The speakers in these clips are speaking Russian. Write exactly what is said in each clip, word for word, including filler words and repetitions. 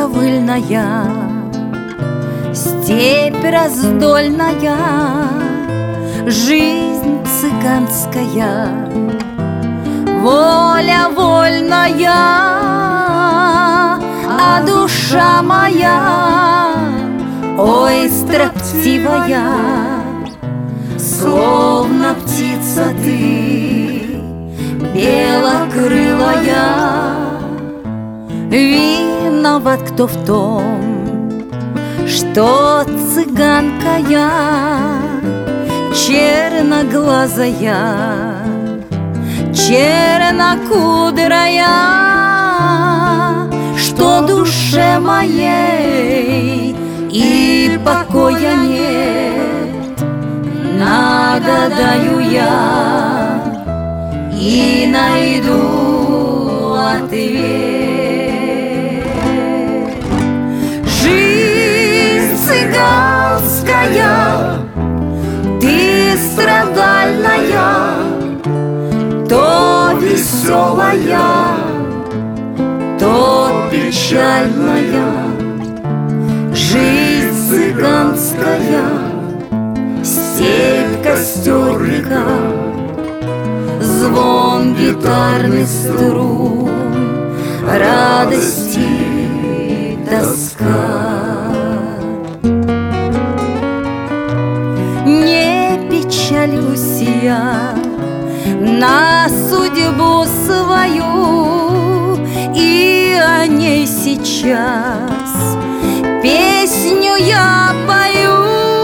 ковыльная, степь раздольная, жизнь цыганская, воля вольная, а душа моя, ой, строптивая, словно птица ты, белокрылая. Виноват кто в том, что цыганка я, черноглазая, чернокудрая, что душе моей и покоя нет. Нагадаю я и найду ответ. Жизнь цыганская, ты страдальная, то веселая, то печальная. Жизнь цыганская, степь, костер, река, звон гитарных струн, радость и тоска. Не печалюсь я на судьбу свою, и о ней сейчас песню я пою.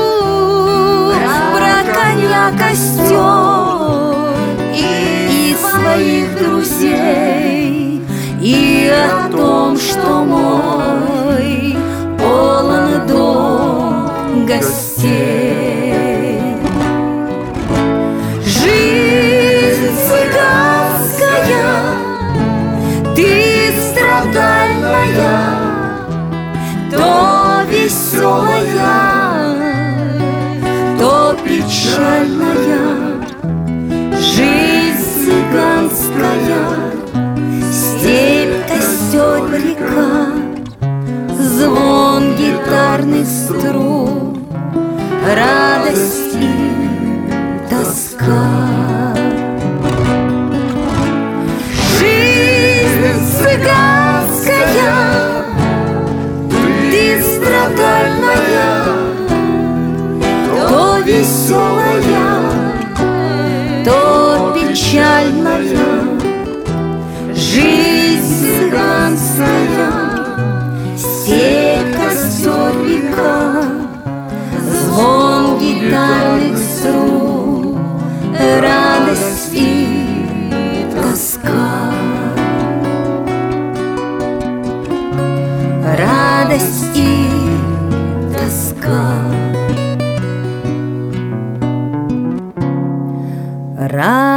Про коня, костер и своих друзей, и о том, что мой полон дом гостей. Жизнь цыганская, ты страдальная, то веселая, то печальная. Жизнь цыганская, степь, костер, река, звон гитарных струн, радость и тоска. Жизнь цыганская, ты страдальная, то веселая, то печальная. Жизнь цыганская, степь, костер, река, звон гитарных струн, радость и тоска. Радость и тоска.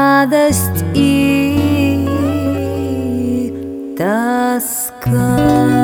Радость и тоска.